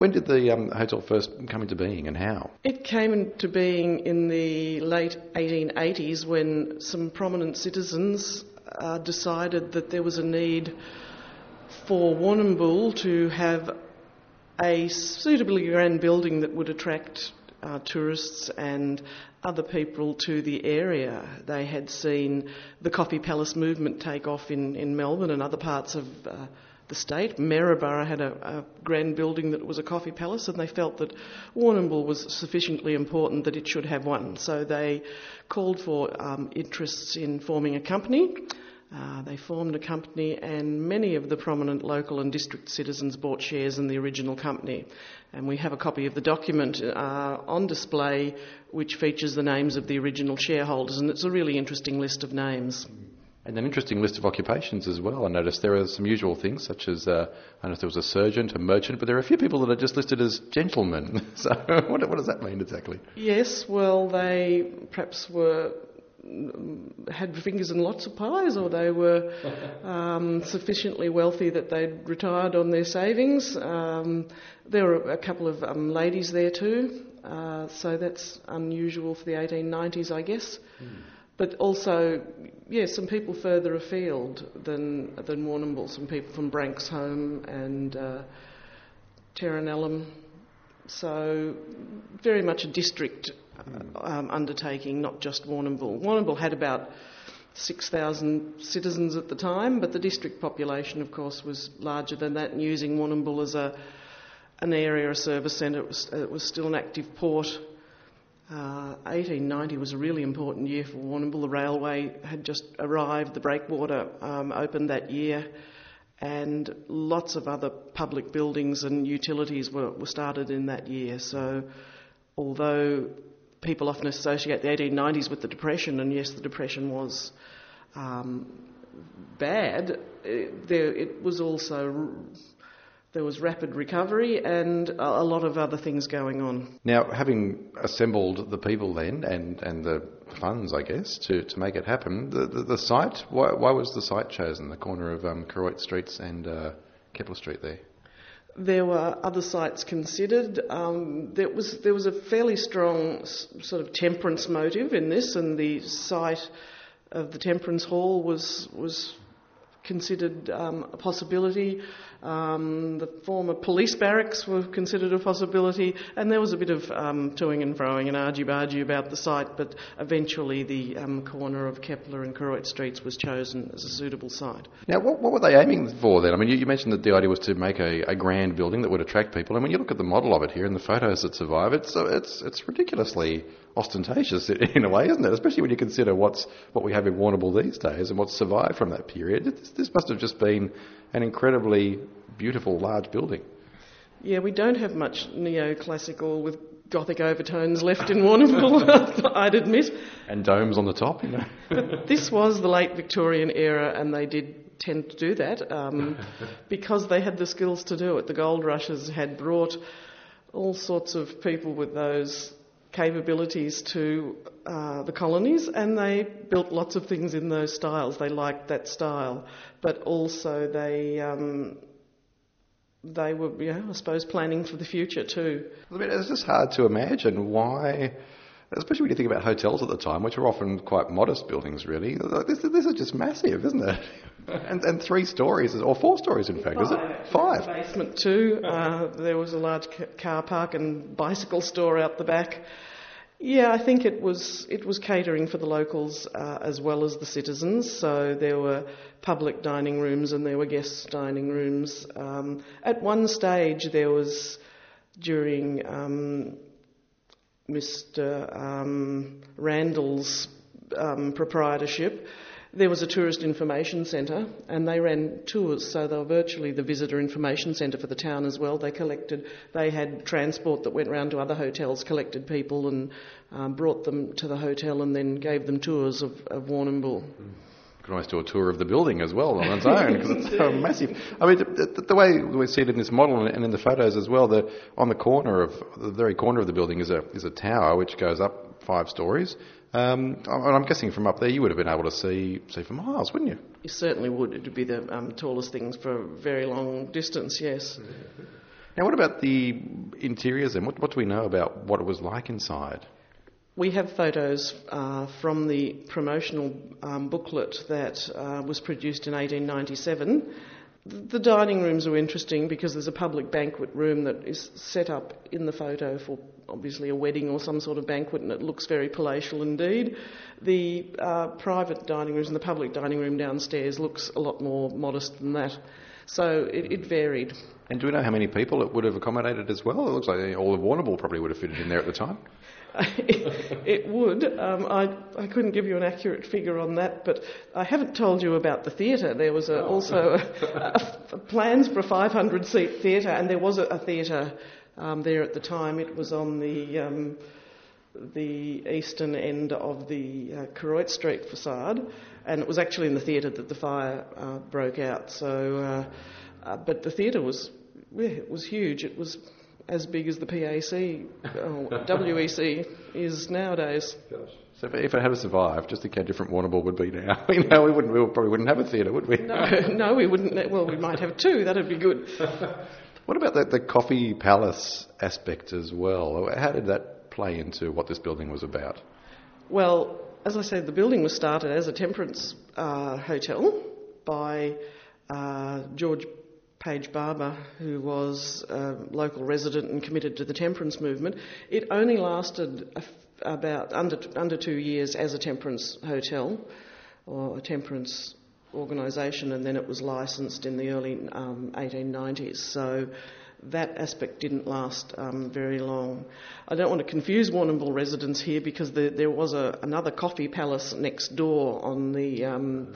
When did the hotel first come into being and how? It came into being in the late 1880s when some prominent citizens decided that there was a need for Warrnambool to have a suitably grand building that would attract tourists and other people to the area. They had seen the Coffee Palace movement take off in Melbourne and other parts of the state. Maryborough had a grand building that was a coffee palace, and they felt that Warrnambool was sufficiently important that it should have one. So they called for interests in forming a company. They formed a company, and many of the prominent local and district citizens bought shares in the original company. And we have a copy of the document on display which features the names of the original shareholders, and it's a really interesting list of names. And an interesting list of occupations as well. I noticed there are some usual things, such as, I don't know if there was a surgeon, a merchant, but there are a few people that are just listed as gentlemen. So what does that mean exactly? Yes, well, they perhaps had fingers in lots of pies, or they were sufficiently wealthy that they'd retired on their savings. There were a couple of ladies there too, so that's unusual for the 1890s, I guess. But also, some people further afield than Warrnambool, some people from Branxholme and Terranellum. So very much a district undertaking, not just Warrnambool. Warrnambool had about 6,000 citizens at the time, but the district population, of course, was larger than that, and using Warrnambool as an area, a service centre, it was still an active port. 1890 was a really important year for Warrnambool. The railway had just arrived, the breakwater opened that year, and lots of other public buildings and utilities were started in that year. So although people often associate the 1890s with the Depression, and yes, the Depression was bad, there was rapid recovery and a lot of other things going on. Now, having assembled the people then and the funds, I guess, to make it happen, the site, why was the site chosen, the corner of Koroit Streets and Kepler Street there? There were other sites considered. There was a fairly strong sort of temperance motive in this, and the site of the Temperance Hall was considered a possibility. The former police barracks were considered a possibility, and there was a bit of toing and froing and argy-bargy about the site, but eventually the corner of Kepler and Koroit Streets was chosen as a suitable site. Now, what were they aiming for then? I mean, you mentioned that the idea was to make a grand building that would attract people, and when you look at the model of it here and the photos that survive, it's ridiculously ostentatious in a way, isn't it? Especially when you consider what we have in Warrnambool these days and what's survived from that period. This must have just been an incredibly beautiful, large building. Yeah, we don't have much neoclassical with Gothic overtones left in Warrnambool, I'd admit. And domes on the top, you know. But this was the late Victorian era, and they did tend to do that because they had the skills to do it. The gold rushes had brought all sorts of people with those capabilities to the colonies, and they built lots of things in those styles. They liked that style, but also they were, I suppose, planning for the future too. I mean, it's just hard to imagine why, especially when you think about hotels at the time, which were often quite modest buildings, really. This is just massive, isn't it? and 3 stories, or 4 stories, in fact, is it? 5. Basement too. There was a large car park and bicycle store out the back. Yeah, I think it was catering for the locals as well as the citizens. So there were public dining rooms and there were guest dining rooms. At one stage, there was, during Mr. Randall's proprietorship, there was a tourist information centre, and they ran tours, so they were virtually the visitor information centre for the town as well. They had transport that went round to other hotels, collected people and brought them to the hotel and then gave them tours of Warrnambool. You can always do a tour of the building as well on its own, because it's so massive. I mean, the way we see it in this model and in the photos as well, on the very corner of the building is a tower which goes up 5 stories. I'm guessing from up there you would have been able to see for miles, wouldn't you? You certainly would. It would be the tallest things for a very long distance, yes. Now, what about the interiors then? What do we know about what it was like inside? We have photos from the promotional booklet that was produced in 1897. The dining rooms are interesting because there's a public banquet room that is set up in the photo for obviously a wedding or some sort of banquet, and it looks very palatial indeed. The private dining rooms and the public dining room downstairs looks a lot more modest than that. So it varied. And do we know how many people it would have accommodated as well? It looks like all of Warrnambool probably would have fitted in there at the time. It would. I couldn't give you an accurate figure on that, but I haven't told you about the theatre. There was also plans for a 500-seat theatre, and there was a theatre there at the time. It was on the eastern end of the Koroit Street facade, and it was actually in the theatre that the fire broke out. So, but the theatre was huge. It was as big as the PAC, WEC is nowadays. Gosh. So if it had survived, just think how different Warrnambool would be now. We probably wouldn't have a theatre, would we? No, we wouldn't. Well, we might have two. That'd be good. What about the coffee palace aspect as well? How did that play into what this building was about? Well, as I said, the building was started as a temperance hotel by George Page Barber, who was a local resident and committed to the temperance movement. It only lasted about under 2 years as a temperance hotel or a temperance organisation, and then it was licensed in the early 1890s. So that aspect didn't last very long. I don't want to confuse Warrnambool residents here because there was another coffee palace next door on the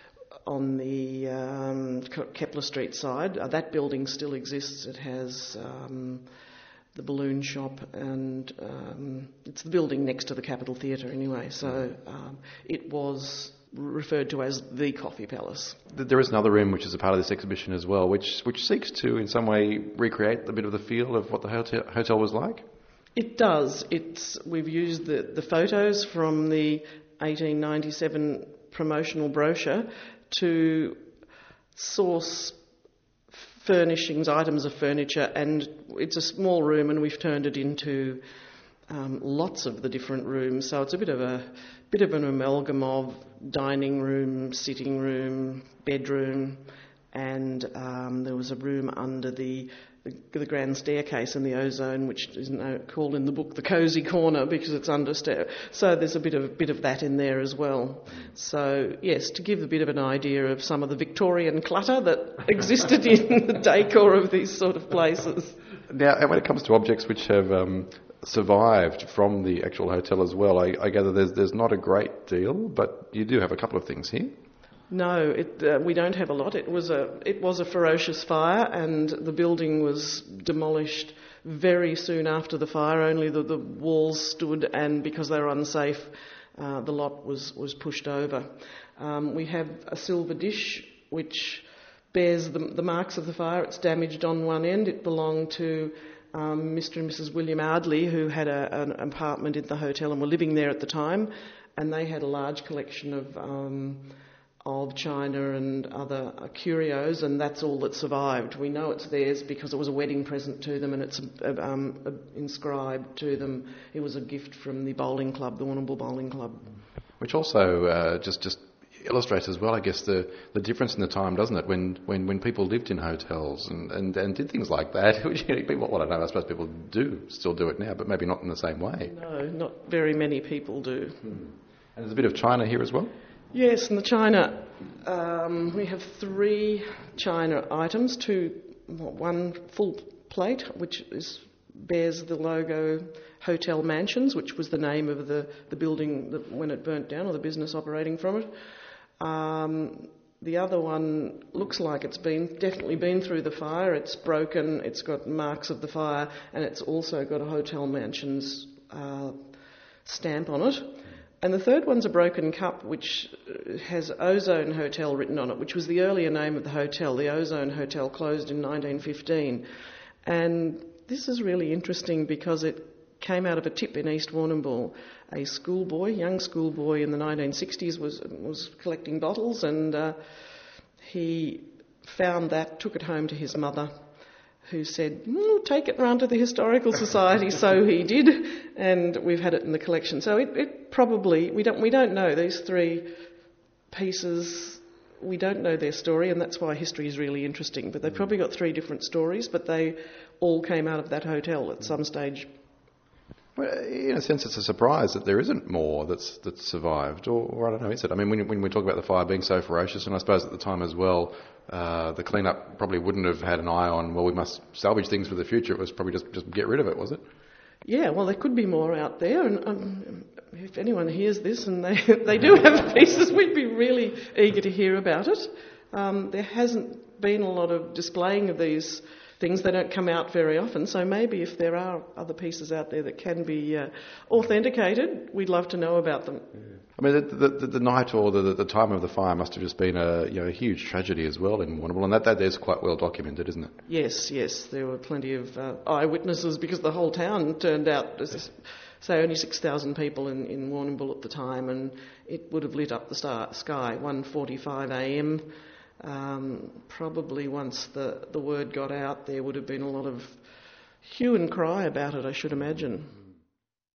Kepler Street side. That building still exists. It has the balloon shop, and it's the building next to the Capitol Theatre anyway. So it was referred to as the Coffee Palace. There is another room which is a part of this exhibition as well, which seeks to in some way recreate a bit of the feel of what the hotel was like. It does. We've used the photos from the 1897 promotional brochure to source furnishings, items of furniture, and it's a small room, and we've turned it into lots of the different rooms. So it's a bit of an amalgam of dining room, sitting room, bedroom, and there was a room under the grand staircase in the ozone, which is now called in the book the cosy corner because it's under stair. So there's a bit of that in there as well. So yes, to give a bit of an idea of some of the Victorian clutter that existed in the decor of these sort of places. Now, when it comes to objects which have survived from the actual hotel as well, I gather there's not a great deal, but you do have a couple of things here. No, we don't have a lot. It was a ferocious fire, and the building was demolished very soon after the fire. Only the walls stood, and because they were unsafe, the lot was pushed over. We have a silver dish which bears the marks of the fire. It's damaged on one end. It belonged to Mr. and Mrs. William Ardley, who had an apartment in the hotel and were living there at the time, and they had a large collection of china and other curios, and that's all that survived. We know it's theirs because it was a wedding present to them, and it's inscribed to them. It was a gift from the bowling club, the Warrnambool Bowling Club. Which also just illustrates as well, I guess, the difference in the time, doesn't it? When people lived in hotels and did things like that. People, well, I don't know, I suppose people still do it now, but maybe not in the same way. No, not very many people do. And there's a bit of china here as well? Yes, and the china, we have 3 china items, one full plate, which bears the logo Hotel Mansions, which was the name of the building when it burnt down, or the business operating from it. The other one looks like it's definitely been through the fire. It's broken, it's got marks of the fire, and it's also got a Hotel Mansions stamp on it. And the third one's a broken cup which has Ozone Hotel written on it, which was the earlier name of the hotel. The Ozone Hotel closed in 1915. And this is really interesting because it came out of a tip in East Warrnambool. A young schoolboy in the 1960s was collecting bottles, and he found that, took it home to his mother, who said, take it round to the Historical Society. So he did, and we've had it in the collection. So it probably, we don't know these three pieces, we don't know their story, and that's why history is really interesting. But they've probably got three different stories, but they all came out of that hotel at some stage. Well, in a sense, it's a surprise that there isn't more that's survived, or I don't know, is it? I mean, when we talk about the fire being so ferocious, and I suppose at the time as well, the clean-up probably wouldn't have had an eye on, well, we must salvage things for the future. It was probably just get rid of it, was it? Yeah, well, there could be more out there, and if anyone hears this and they do have pieces, we'd be really eager to hear about it. There hasn't been a lot of displaying of these things. They don't come out very often, so maybe if there are other pieces out there that can be authenticated, we'd love to know about them. Yeah. I mean, the night or the time of the fire must have just been a huge tragedy as well in Warrnambool, and that is quite well documented, isn't it? Yes, there were plenty of eyewitnesses because the whole town turned out, say, only 6,000 people in Warrnambool at the time, and it would have lit up the sky, 1:45 a.m. Probably once the word got out, there would have been a lot of hue and cry about it, I should imagine.